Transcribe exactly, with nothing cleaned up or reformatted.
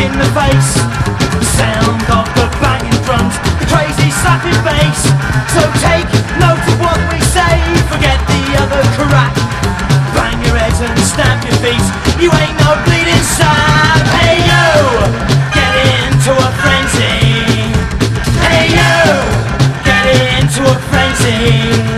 in the face. The sound of the banging drums, the crazy slapping bass. So take note of what we say, forget the other crap. Bang your heads and stamp your feet, you ain't no bleeding sap. Hey yo, get into a frenzy. Hey yo, get into a frenzy.